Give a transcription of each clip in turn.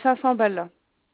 500 balles là.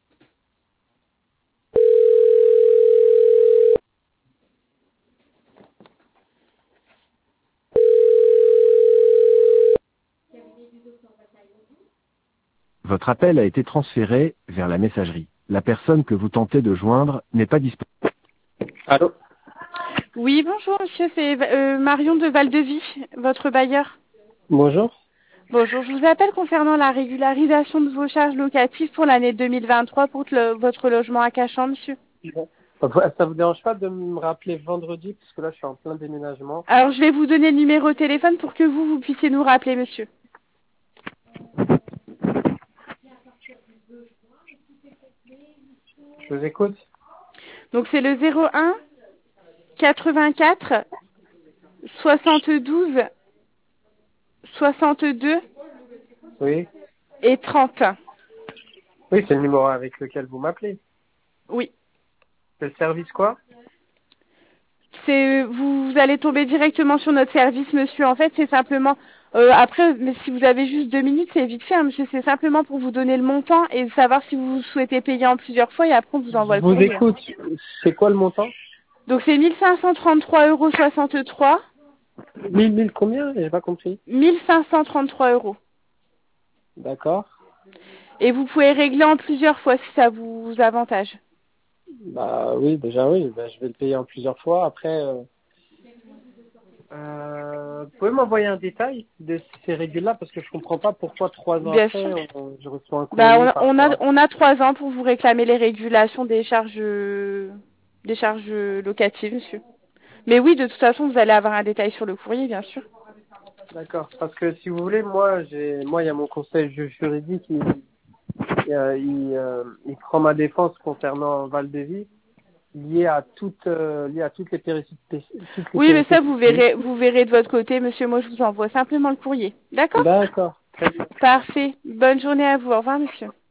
Votre appel a été transféré vers la messagerie. La personne que vous tentez de joindre n'est pas disponible. Allô? Oui, bonjour monsieur, c'est Marion de Val-de-Vie, votre bailleur. Bonjour. Bonjour, je vous appelle concernant la régularisation de vos charges locatives pour l'année 2023 pour votre logement à Cachan, monsieur. Ça vous dérange pas de me rappeler vendredi, parce que là je suis en plein déménagement. Alors, je vais vous donner le numéro de téléphone pour que vous puissiez nous rappeler, monsieur. Je vous écoute. Donc, c'est le 01 84 72 62 Oui. et 30. Oui, c'est le numéro avec lequel vous m'appelez. Oui. C'est le service quoi? Vous allez tomber directement sur notre service, monsieur. En fait, c'est simplement après, mais si vous avez juste 2 minutes, c'est vite fait, hein, monsieur. C'est simplement pour vous donner le montant et savoir si vous souhaitez payer en plusieurs fois et après on vous envoie Je le vous courrier. écoute. C'est quoi le montant? Donc c'est 1533,63 €. 1000 combien? J'ai pas compris. 1533 €. D'accord. Et vous pouvez régler en plusieurs fois si ça vous avantage. Bah oui, déjà oui. Bah, je vais le payer en plusieurs fois. Après, vous pouvez m'envoyer un détail de ces régules-là parce que je comprends pas pourquoi 3 ans Bien sûr. après, je reçois un Bah, courrier par rapport à... on a 3 ans pour vous réclamer les régulations des charges locatives, monsieur. Mais oui, de toute façon, vous allez avoir un détail sur le courrier, bien sûr. D'accord. Parce que si vous voulez, moi, il y a mon conseil juridique, il prend ma défense concernant Val-de-Vie, lié à toutes les péripéties. Oui, mais ça, vous verrez de votre côté, monsieur. Moi, je vous envoie simplement le courrier. D'accord? D'accord. Très bien. Parfait. Bonne journée à vous. Au revoir, monsieur.